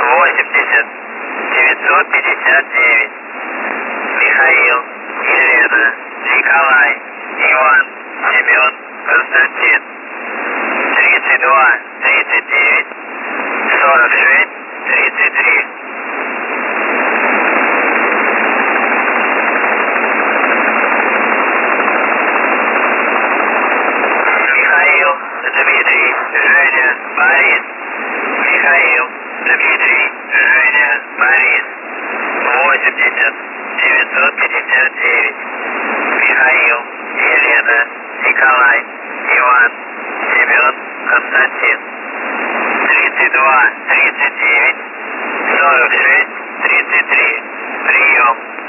80 959. Михаил, Елена, Николай, Иван, Семен, Константин. 32 39 46 33. Михаил, Дмитрий, Женя, Борис. Михаил, Дмитрий, Женя, Борис. 80 959. Михаил, Елена, Николай, Иван, Семен, Константин. 32 39 46 33. Прием.